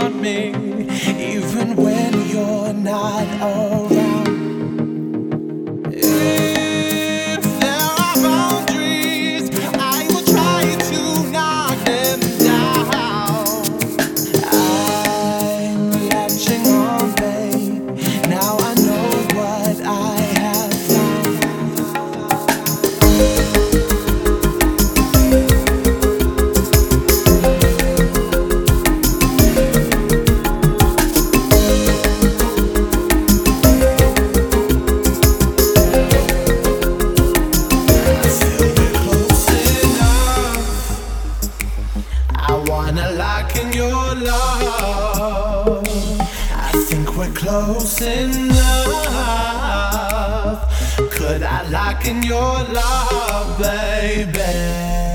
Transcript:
on me, even when you're not around. If there are boundaries, I will try to knock them down. I'm latching on, babe. Now I know what I have found. I wanna lock in your love. I think we're close enough. Could I lock in your love, baby?